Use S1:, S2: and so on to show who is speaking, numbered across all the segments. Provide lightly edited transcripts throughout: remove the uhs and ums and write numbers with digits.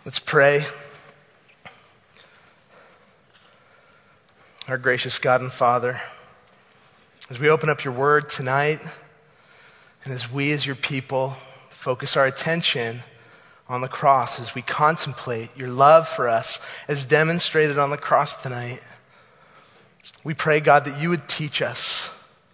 S1: Let's pray. Our gracious God and Father, as we open up your word tonight, and as we as your people focus our attention on the cross, as we contemplate your love for us as demonstrated on the cross tonight, we pray, God, that you would teach us.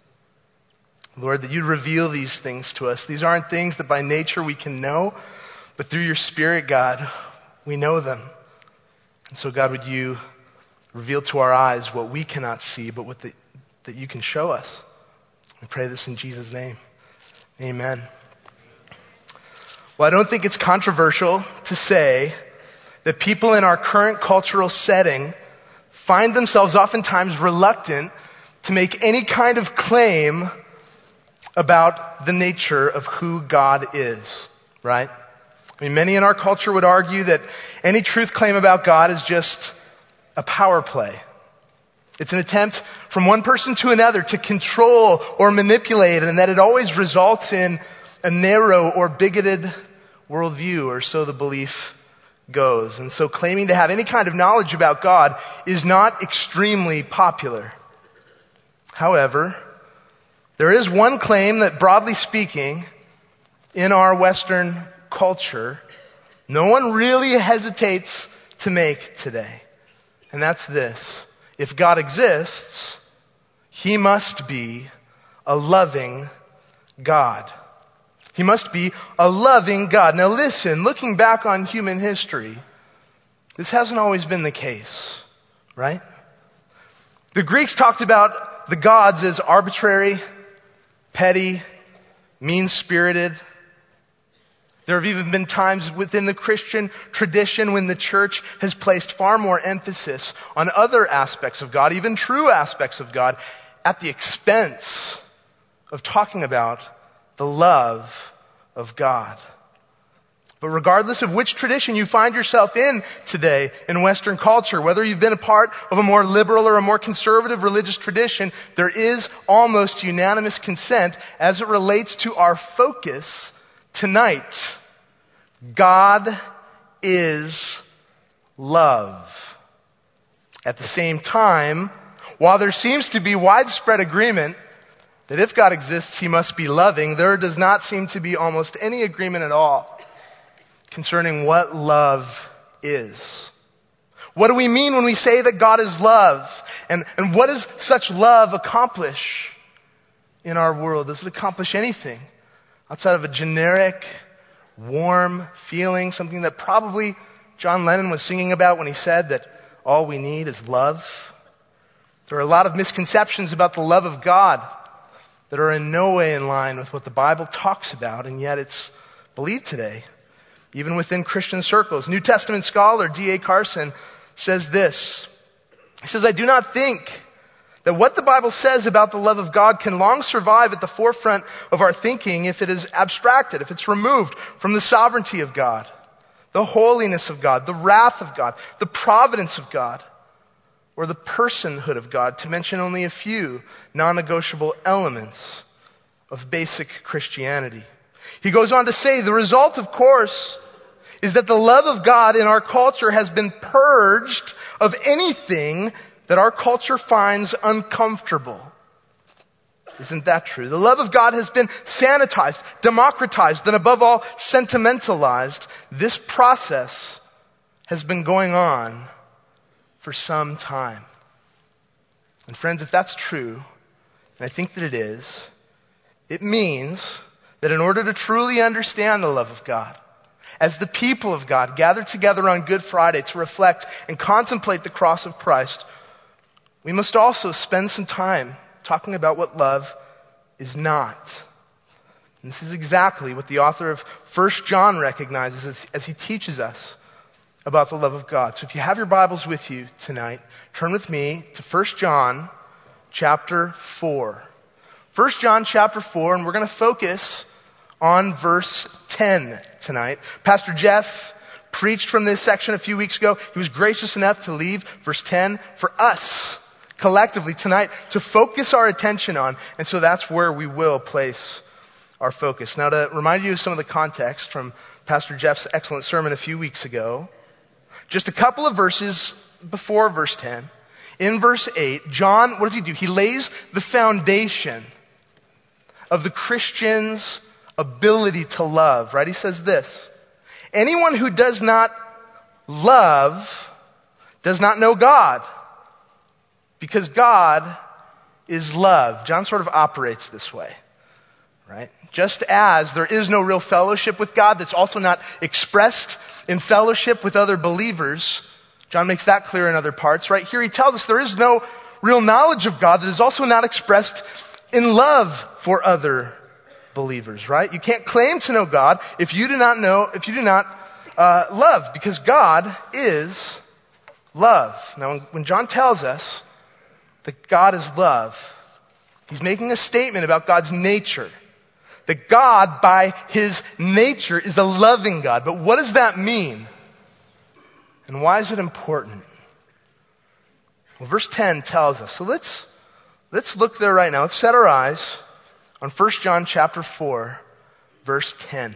S1: Lord, that you'd reveal these things to us. These aren't things that by nature we can know, but through your Spirit, God, we know them. And so, God, would you reveal to our eyes what we cannot see, but that you can show us. We pray this in Jesus' name. Amen. Well, I don't think it's controversial to say that people in our current cultural setting find themselves oftentimes reluctant to make any kind of claim about the nature of who God is, right? I mean, many in our culture would argue that any truth claim about God is just a power play. It's an attempt from one person to another to control or manipulate, and that it always results in a narrow or bigoted worldview, or so the belief goes. And so claiming to have any kind of knowledge about God is not extremely popular. However, there is one claim that, broadly speaking, in our Western culture, no one really hesitates to make today. And that's this: if God exists, he must be a loving God. He must be a loving God. Now listen, looking back on human history, this hasn't always been the case, right? The Greeks talked about the gods as arbitrary, petty, mean-spirited. There have even been times within the Christian tradition when the church has placed far more emphasis on other aspects of God, even true aspects of God, at the expense of talking about the love of God. But regardless of which tradition you find yourself in today in Western culture, whether you've been a part of a more liberal or a more conservative religious tradition, there is almost unanimous consent as it relates to our focus tonight. God is love. At the same time, while there seems to be widespread agreement that if God exists, he must be loving, there does not seem to be almost any agreement at all concerning what love is. What do we mean when we say that God is love? And what does such love accomplish in our world? Does it accomplish anything outside of a generic, warm feeling, something that probably John Lennon was singing about when he said that all we need is love? There are a lot of misconceptions about the love of God that are in no way in line with what the Bible talks about, and yet it's believed today, even within Christian circles. New Testament scholar D.A. Carson says this. He says, "I do not think that what the Bible says about the love of God can long survive at the forefront of our thinking if it is abstracted, if it's removed from the sovereignty of God, the holiness of God, the wrath of God, the providence of God, or the personhood of God, to mention only a few non-negotiable elements of basic Christianity." He goes on to say, the result, of course, is that the love of God in our culture has been purged of anything that our culture finds uncomfortable. Isn't that true? The love of God has been sanitized, democratized, and above all, sentimentalized. This process has been going on for some time. And friends, if that's true, and I think that it is, it means that in order to truly understand the love of God, as the people of God gather together on Good Friday to reflect and contemplate the cross of Christ, we must also spend some time talking about what love is not. And this is exactly what the author of 1 John recognizes as he teaches us about the love of God. So if you have your Bibles with you tonight, turn with me to 1 John chapter 4. 1 John chapter 4, and we're going to focus on verse 10 tonight. Pastor Jeff preached from this section a few weeks ago. He was gracious enough to leave verse 10 for us collectively tonight to focus our attention on. And so that's where we will place our focus. Now, to remind you of some of the context from Pastor Jeff's excellent sermon a few weeks ago, Just a couple of verses before verse 10, in verse 8, John, what does he do? He lays the foundation of the Christian's ability to love, right? He says this, anyone who does not love does not know God, because God is love. John sort of operates this way, right? Just as there is no real fellowship with God that's also not expressed in fellowship with other believers, John makes that clear in other parts, right? Here he tells us there is no real knowledge of God that is also not expressed in love for other believers, right? You can't claim to know God if you do not love, because God is love. Now, when John tells us that God is love, he's making a statement about God's nature. That God, by his nature, is a loving God. But what does that mean? And why is it important? Well, verse 10 tells us. So let's look there right now. Let's set our eyes on 1 John chapter 4, verse 10.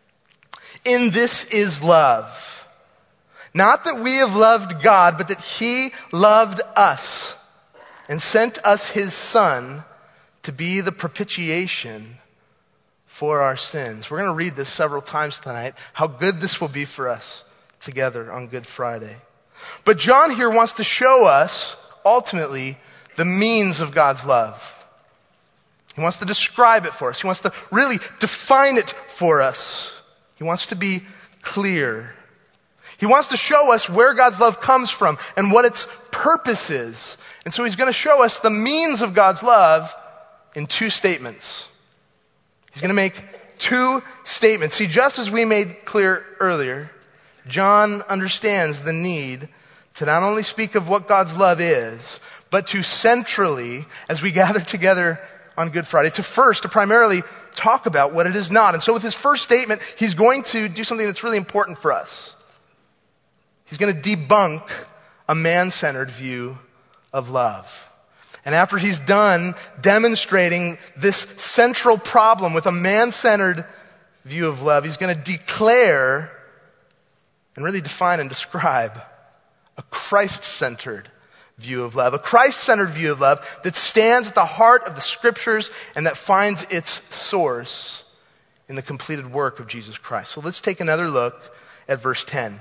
S1: In this is love. Not that we have loved God, but that he loved us and sent us his Son to be the propitiation for our sins. We're going to read this several times tonight, how good this will be for us together on Good Friday. But John here wants to show us, ultimately, the means of God's love. He wants to describe it for us. He wants to really define it for us. He wants to be clear. He wants to show us where God's love comes from and what its purpose is. And so he's going to show us the means of God's love in two statements. He's going to make two statements. See, just as we made clear earlier, John understands the need to not only speak of what God's love is, but to centrally, as we gather together on Good Friday, to primarily talk about what it is not. And so with his first statement, he's going to do something that's really important for us. He's going to debunk a man-centered view of love. And after he's done demonstrating this central problem with a man-centered view of love, he's going to declare and really define and describe a Christ-centered view of love. A Christ-centered view of love that stands at the heart of the Scriptures and that finds its source in the completed work of Jesus Christ. So let's take another look at verse 10.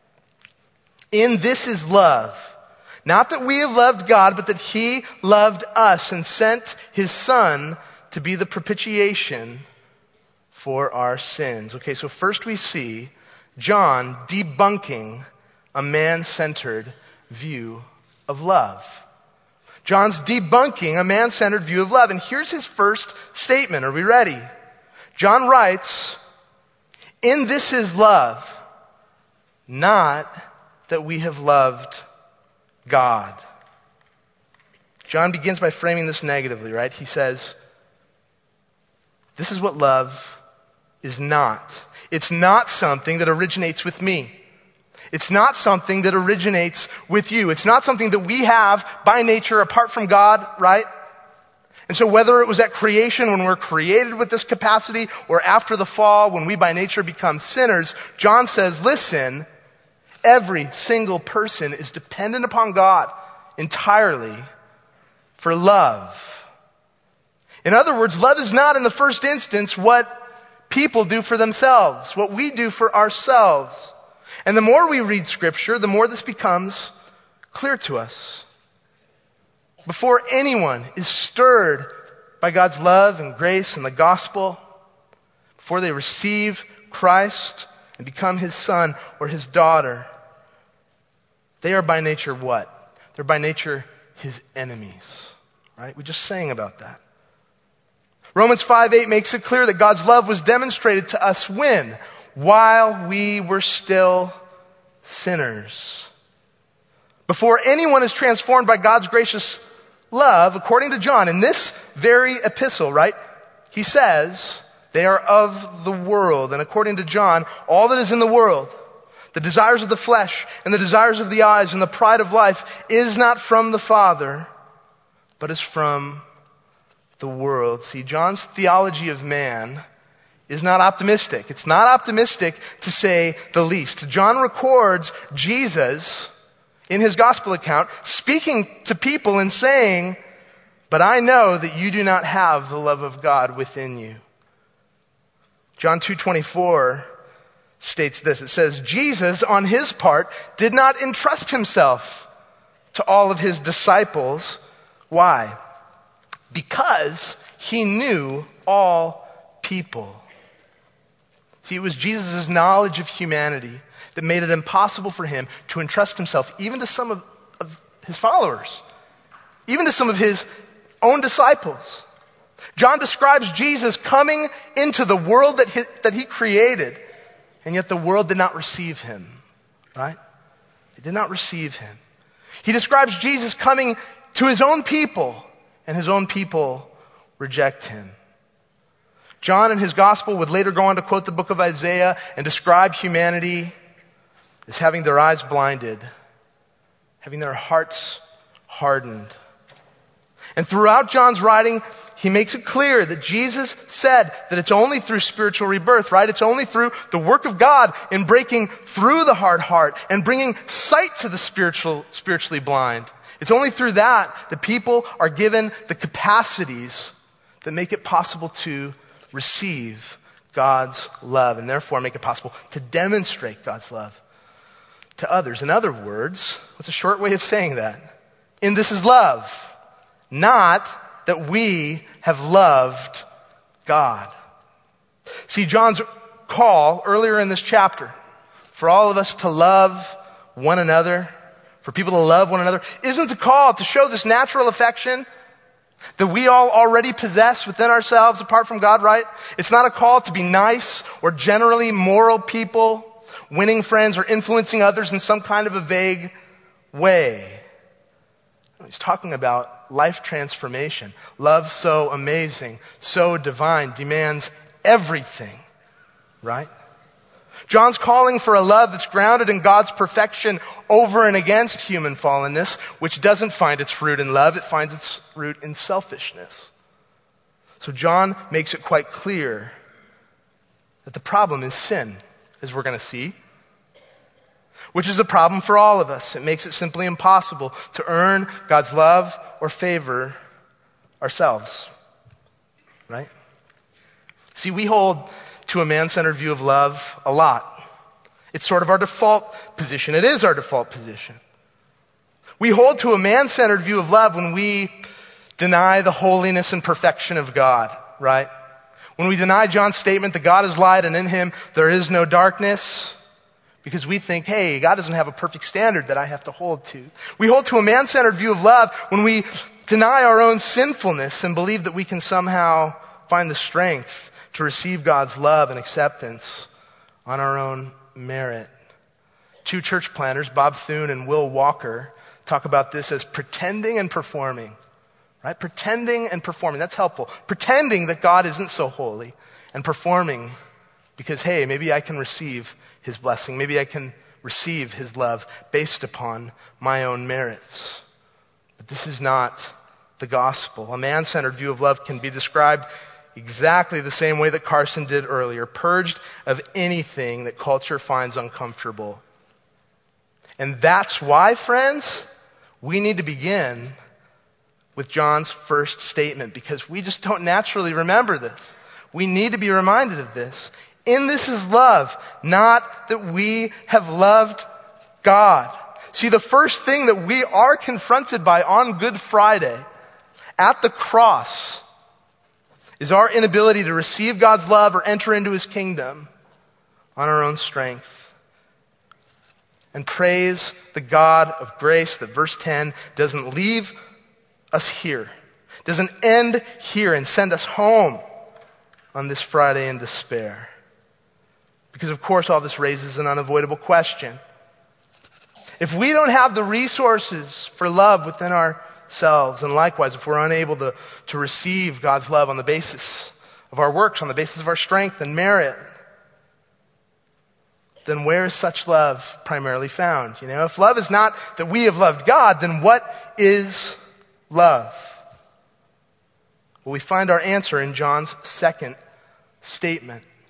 S1: In this is love. Not that we have loved God, but that he loved us and sent his Son to be the propitiation for our sins. Okay, so first we see John debunking a man-centered view of love. John's debunking a man-centered view of love. And here's his first statement. Are we ready? John writes, in this is love, not that we have loved God. John begins by framing this negatively, right? He says, this is what love is not. It's not something that originates with me. It's not something that originates with you. It's not something that we have by nature apart from God, right? And so whether it was at creation when we're created with this capacity or after the fall when we by nature become sinners, John says, listen, every single person is dependent upon God entirely for love. In other words, love is not in the first instance what people do for themselves, what we do for ourselves. And the more we read Scripture, the more this becomes clear to us. Before anyone is stirred by God's love and grace and the gospel, before they receive Christ and become his son or his daughter, they are by nature what? They're by nature his enemies. Right? We just sang about that. Romans 5:8 makes it clear that God's love was demonstrated to us when? While we were still sinners. Before anyone is transformed by God's gracious love, according to John, in this very epistle, right? He says, they are of the world. And according to John, all that is in the world, the desires of the flesh and the desires of the eyes and the pride of life is not from the Father, but is from the world. See, John's theology of man is not optimistic. It's not optimistic to say the least. John records Jesus in his gospel account speaking to people and saying, "But I know that you do not have the love of God within you." John 2:24 states this. It says, Jesus, on his part, did not entrust himself to all of his disciples. Why? Because he knew all people. See, it was Jesus' knowledge of humanity that made it impossible for him to entrust himself even to some of his followers, even to some of his own disciples. John describes Jesus coming into the world that he created, and yet the world did not receive him, right? It did not receive him. He describes Jesus coming to his own people, and his own people reject him. John in his gospel would later go on to quote the book of Isaiah and describe humanity as having their eyes blinded, having their hearts hardened. And throughout John's writing, he makes it clear that Jesus said that it's only through spiritual rebirth, right? It's only through the work of God in breaking through the hard heart and bringing sight to the spiritually blind. It's only through that people are given the capacities that make it possible to receive God's love and therefore make it possible to demonstrate God's love to others. In other words, what's a short way of saying that? In this is love. Not that we have loved God. See, John's call earlier in this chapter for all of us to love one another, for people to love one another, isn't a call to show this natural affection that we all already possess within ourselves apart from God, right? It's not a call to be nice or generally moral people, winning friends or influencing others in some kind of a vague way. He's talking about life transformation. Love so amazing, so divine, demands everything, right? John's calling for a love that's grounded in God's perfection over and against human fallenness, which doesn't find its fruit in love, it finds its root in selfishness. So John makes it quite clear that the problem is sin, as we're going to see, which is a problem for all of us. It makes it simply impossible to earn God's love or favor ourselves, right? See, we hold to a man-centered view of love a lot. It's sort of our default position. It is our default position. We hold to a man-centered view of love when we deny the holiness and perfection of God, right? When we deny John's statement that God is light and in him there is no darkness, because we think, hey, God doesn't have a perfect standard that I have to hold to. We hold to a man-centered view of love when we deny our own sinfulness and believe that we can somehow find the strength to receive God's love and acceptance on our own merit. Two church planners, Bob Thune and Will Walker, talk about this as pretending and performing. Right? Pretending and performing. That's helpful. Pretending that God isn't so holy and performing because, hey, maybe I can receive his blessing. Maybe I can receive his love based upon my own merits. But this is not the gospel. A man-centered view of love can be described exactly the same way that Carson did earlier, purged of anything that culture finds uncomfortable. And that's why, friends, we need to begin with John's first statement, because we just don't naturally remember this. We need to be reminded of this. In this is love, not that we have loved God. See, the first thing that we are confronted by on Good Friday at the cross is our inability to receive God's love or enter into his kingdom on our own strength. And praise the God of grace that verse 10 doesn't leave us here, doesn't end here and send us home on this Friday in despair. Because of course all this raises an unavoidable question. If we don't have the resources for love within ourselves, and likewise if we're unable to receive God's love on the basis of our works, on the basis of our strength and merit, then where is such love primarily found? You know, if love is not that we have loved God, then what is love? Well, we find our answer in John's second statement.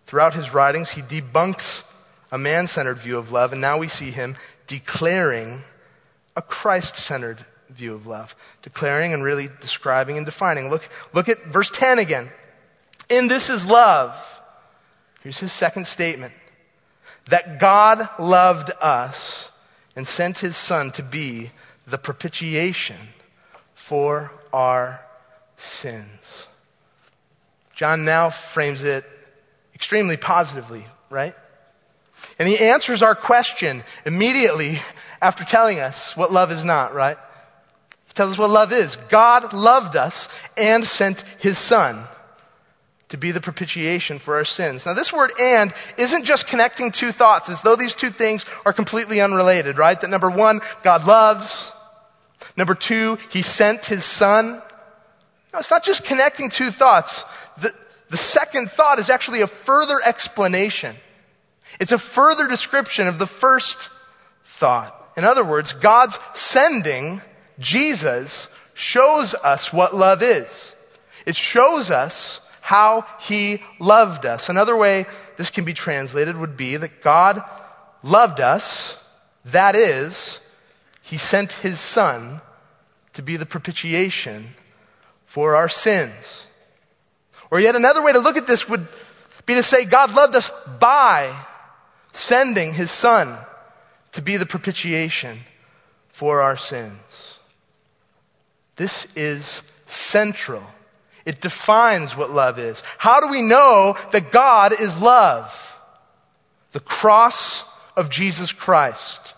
S1: Throughout his writings, he debunks a man-centered view of love, and now we see him declaring a Christ-centered view of love. Declaring and really describing and defining. Look at verse 10 again. In this is love. Here's his second statement. That God loved us and sent his Son to be the propitiation for our sins. John now frames it extremely positively, right? And he answers our question immediately after telling us what love is not, right? He tells us what love is. God loved us and sent his Son to be the propitiation for our sins. Now this word "and" isn't just connecting two thoughts as though these two things are completely unrelated, right? That number one, God loves. Number two, he sent his Son. No, it's not just connecting two thoughts. The second thought is actually a further explanation. It's a further description of the first thought. In other words, God's sending Jesus shows us what love is. It shows us how he loved us. Another way this can be translated would be that God loved us, that is, he sent his Son to be the propitiation for our sins. Or yet another way to look at this would be to say God loved us by sending his Son to be the propitiation for our sins. This is central. It defines what love is. How do we know that God is love? The cross of Jesus Christ.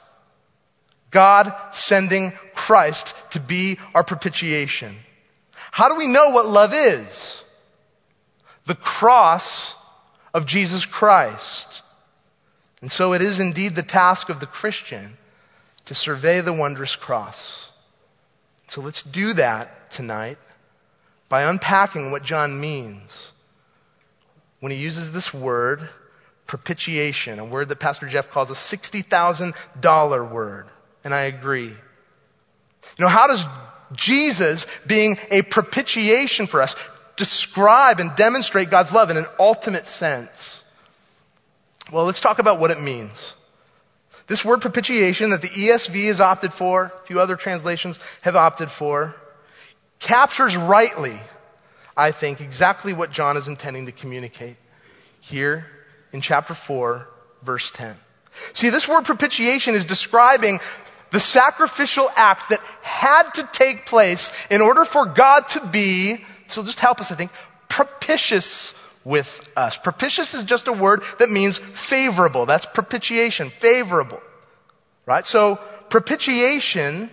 S1: God sending Christ to be our propitiation. How do we know what love is? The cross of Jesus Christ. And so it is indeed the task of the Christian to survey the wondrous cross. So let's do that tonight by unpacking what John means when he uses this word, propitiation, a word that Pastor Jeff calls a $60,000 word. And I agree. You know, how does Jesus being a propitiation for us describe and demonstrate God's love in an ultimate sense? Well, let's talk about what it means. This word propitiation that the ESV has opted for, a few other translations have opted for, captures rightly, I think, exactly what John is intending to communicate here in chapter 4, verse 10. See, this word propitiation is describing the sacrificial act that had to take place in order for God to be, so just help us, I think, propitious with us. Propitious is just a word that means favorable. That's propitiation, favorable. Right? So propitiation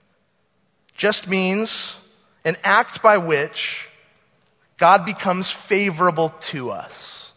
S1: just means an act by which God becomes favorable to us.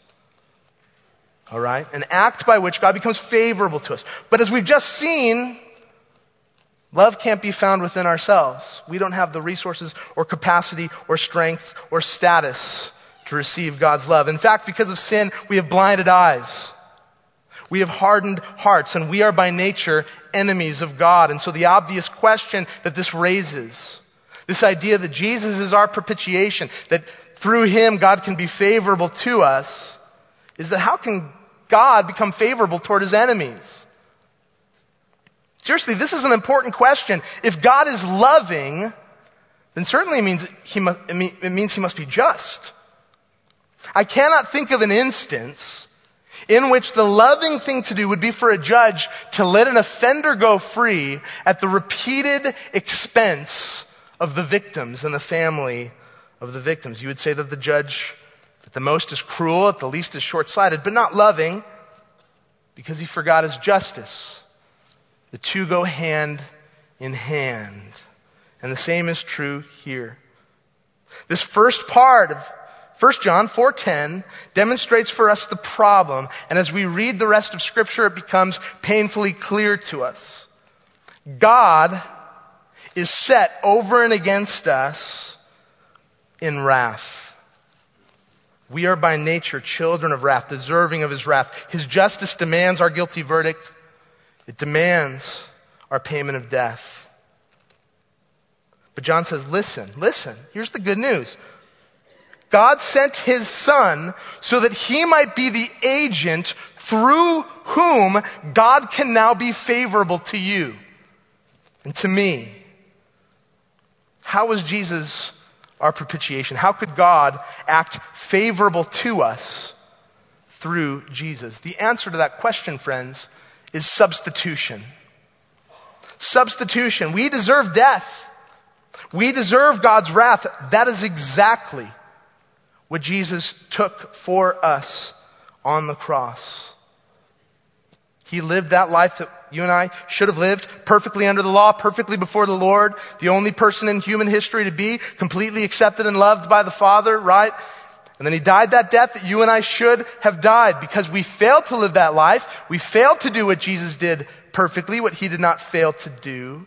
S1: All right? An act by which God becomes favorable to us. But as we've just seen, love can't be found within ourselves. We don't have the resources or capacity or strength or status to receive God's love. In fact, because of sin, we have blinded eyes. We have hardened hearts, and we are by nature enemies of God. And so the obvious question that this raises, this idea that Jesus is our propitiation, that through him God can be favorable to us, is that how can God become favorable toward his enemies? Seriously, this is an important question. If God is loving, then certainly it means he must be just. I cannot think of an instance in which the loving thing to do would be for a judge to let an offender go free at the repeated expense of the victims and the family of the victims. You would say that the judge at the most is cruel, at the least is short-sighted, but not loving because he forgot his justice. The two go hand in hand. And the same is true here. This first part of 1 John 4:10 demonstrates for us the problem, and as we read the rest of Scripture, it becomes painfully clear to us. God is set over and against us in wrath. We are by nature children of wrath, deserving of his wrath. His justice demands our guilty verdict. It demands our payment of death. But John says, listen, here's the good news. God sent his Son so that he might be the agent through whom God can now be favorable to you and to me. How was Jesus our propitiation? How could God act favorable to us through Jesus? The answer to that question, friends, is substitution. Substitution. We deserve death. We deserve God's wrath. That is exactly what Jesus took for us on the cross. He lived that life that you and I should have lived, perfectly under the law, perfectly before the Lord, the only person in human history to be completely accepted and loved by the Father, right? And then he died that death that you and I should have died because we failed to live that life. We failed to do what Jesus did perfectly, what he did not fail to do.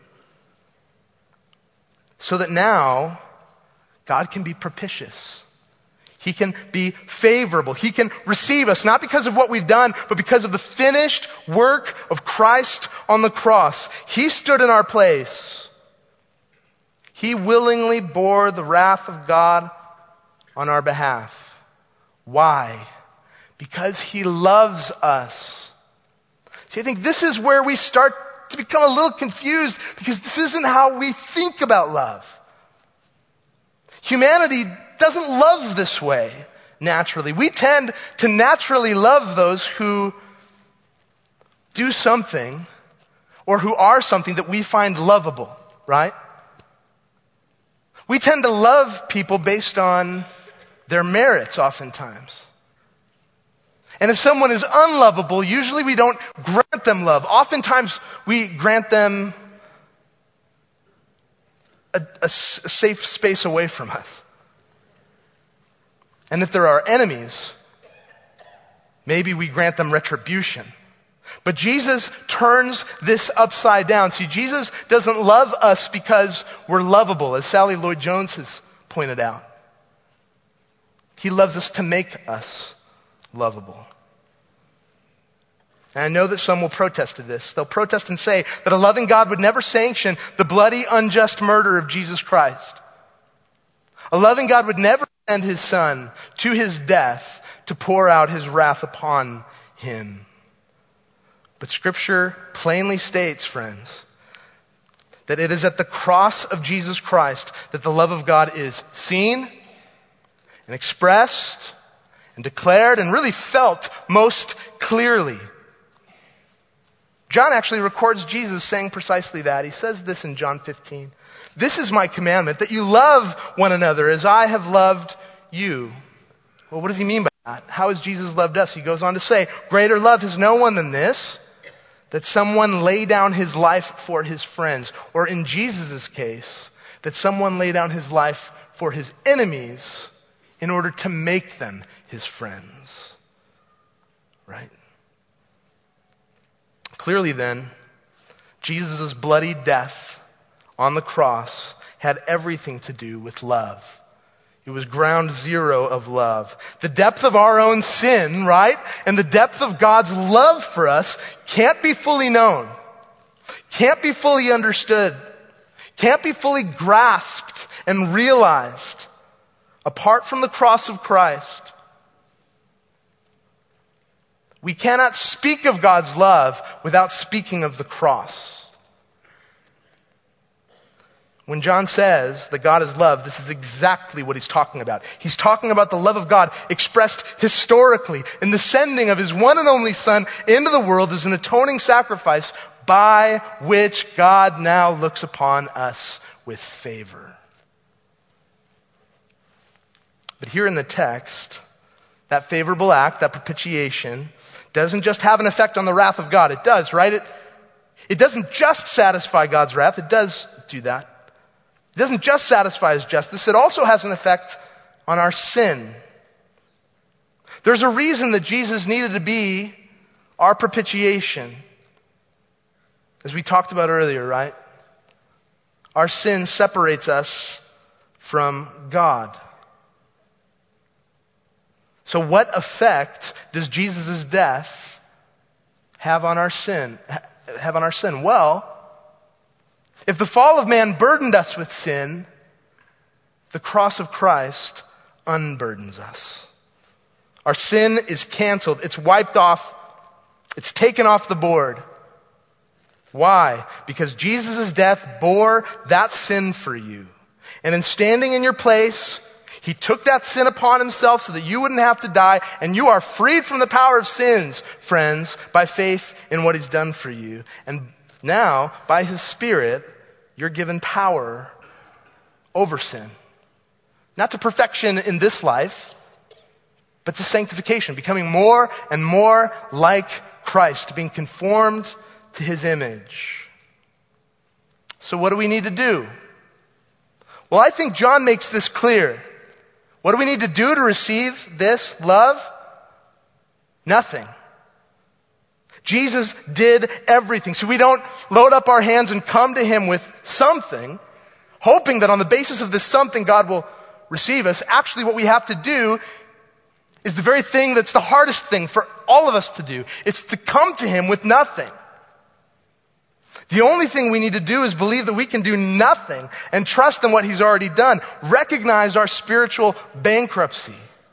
S1: So that now God can be propitious. He can be favorable. He can receive us, not because of what we've done, but because of the finished work of Christ on the cross. He stood in our place. He willingly bore the wrath of God on our behalf. Why? Because he loves us. See, I think this is where we start to become a little confused because this isn't how we think about love. Humanity doesn't love this way naturally. We tend to naturally love those who do something or who are something that we find lovable, right? We tend to love people based on their merits oftentimes. And if someone is unlovable, usually we don't grant them love. Oftentimes we grant them a safe space away from us. And if there are enemies, maybe we grant them retribution. But Jesus turns this upside down. See, Jesus doesn't love us because we're lovable, as Sally Lloyd-Jones has pointed out. He loves us to make us lovable. And I know that some will protest to this. They'll protest and say that a loving God would never sanction the bloody, unjust murder of Jesus Christ. A loving God would never send his Son to his death to pour out his wrath upon him. But Scripture plainly states, friends, that it is at the cross of Jesus Christ that the love of God is seen and expressed and declared and really felt most clearly. John actually records Jesus saying precisely that. He says this in John 15. This is my commandment, that you love one another as I have loved you. Well, what does he mean by that? How has Jesus loved us? He goes on to say, greater love has no one than this, that someone lay down his life for his friends. Or in Jesus' case, that someone lay down his life for his enemies in order to make them his friends. Right? Clearly then, Jesus' bloody death on the cross had everything to do with love. It was ground zero of love. The depth of our own sin, right? And the depth of God's love for us can't be fully known, can't be fully understood, can't be fully grasped and realized apart from the cross of Christ. We cannot speak of God's love without speaking of the cross. When John says that God is love, this is exactly what he's talking about. He's talking about the love of God expressed historically in the sending of his one and only Son into the world as an atoning sacrifice by which God now looks upon us with favor. But here in the text, that favorable act, that propitiation, doesn't just have an effect on the wrath of God. It does, right? It doesn't just satisfy God's wrath. It does do that. It doesn't just satisfy his justice. It also has an effect on our sin. There's a reason that Jesus needed to be our propitiation. As we talked about earlier, right? Our sin separates us from God. So what effect does Jesus' death have on our sin? Well, if the fall of man burdened us with sin, the cross of Christ unburdens us. Our sin is canceled. It's wiped off. It's taken off the board. Why? Because Jesus' death bore that sin for you. And in standing in your place, he took that sin upon himself so that you wouldn't have to die, and you are freed from the power of sins, friends, by faith in what he's done for you. And now, by his Spirit, you're given power over sin. Not to perfection in this life, but to sanctification, becoming more and more like Christ, being conformed to his image. So what do we need to do? Well, I think John makes this clear. What do we need to do to receive this love? Nothing. Jesus did everything. So we don't load up our hands and come to him with something, hoping that on the basis of this something God will receive us. Actually, what we have to do is the very thing that's the hardest thing for all of us to do. It's to come to him with nothing. The only thing we need to do is believe that we can do nothing and trust in what he's already done. Recognize our spiritual bankruptcy,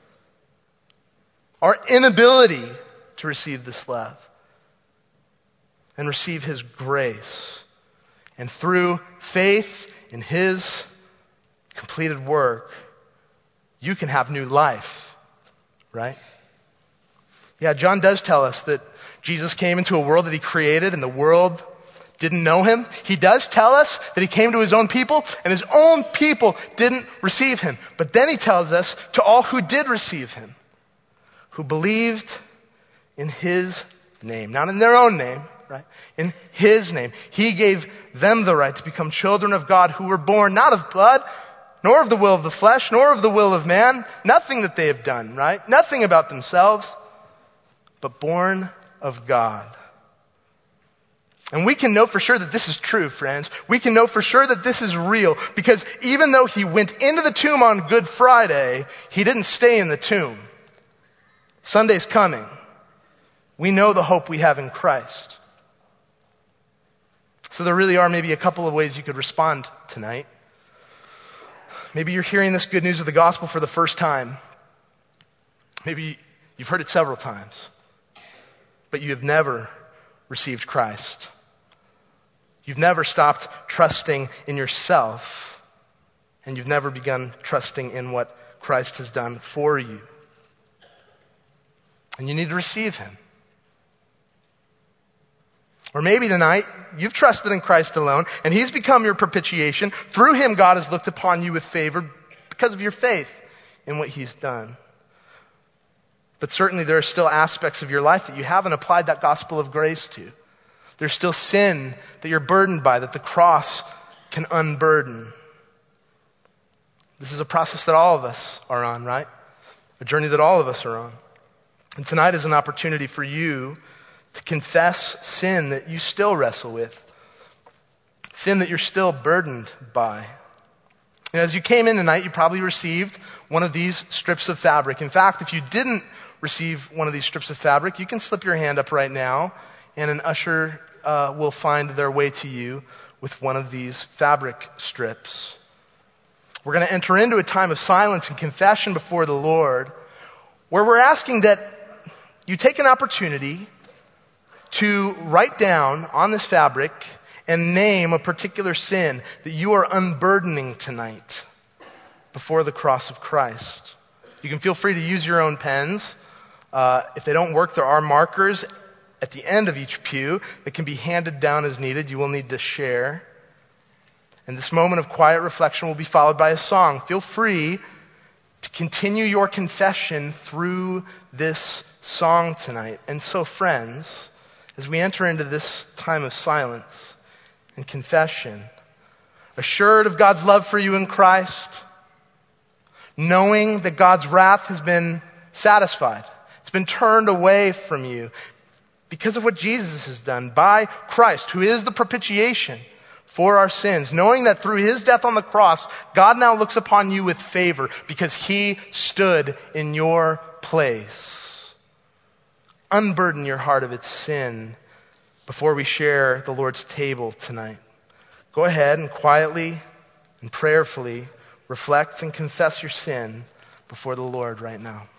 S1: our inability to receive this love, and receive his grace. And through faith in his completed work, you can have new life, right? Yeah, John does tell us that Jesus came into a world that he created and the world didn't know him. He does tell us that he came to his own people and his own people didn't receive him. But then he tells us to all who did receive him, who believed in his name, not in their own name, right? In his name. He gave them the right to become children of God who were born not of blood, nor of the will of the flesh, nor of the will of man. Nothing that they have done, right? Nothing about themselves, but born of God. And we can know for sure that this is true, friends. We can know for sure that this is real because even though he went into the tomb on Good Friday, he didn't stay in the tomb. Sunday's coming. We know the hope we have in Christ. So there really are maybe a couple of ways you could respond tonight. Maybe you're hearing this good news of the gospel for the first time. Maybe you've heard it several times, but you have never received Christ. You've never stopped trusting in yourself, and you've never begun trusting in what Christ has done for you. And you need to receive him. Or maybe tonight, you've trusted in Christ alone, and he's become your propitiation. Through him, God has looked upon you with favor because of your faith in what he's done. But certainly there are still aspects of your life that you haven't applied that gospel of grace to. There's still sin that you're burdened by, that the cross can unburden. This is a process that all of us are on, right? A journey that all of us are on. And tonight is an opportunity for you to confess sin that you still wrestle with, sin that you're still burdened by. And as you came in tonight, you probably received one of these strips of fabric. In fact, if you didn't receive one of these strips of fabric, you can slip your hand up right now, and an usher will find their way to you with one of these fabric strips. We're going to enter into a time of silence and confession before the Lord, where we're asking that you take an opportunity to write down on this fabric and name a particular sin that you are unburdening tonight before the cross of Christ. You can feel free to use your own pens. If they don't work, there are markers at the end of each pew that can be handed down as needed. You will need to share. And this moment of quiet reflection will be followed by a song. Feel free to continue your confession through this song tonight. And so, friends, as we enter into this time of silence and confession, assured of God's love for you in Christ, knowing that God's wrath has been satisfied, it's been turned away from you because of what Jesus has done by Christ, who is the propitiation for our sins, knowing that through his death on the cross, God now looks upon you with favor because he stood in your place. Unburden your heart of its sin before we share the Lord's table tonight. Go ahead and quietly and prayerfully reflect and confess your sin before the Lord right now.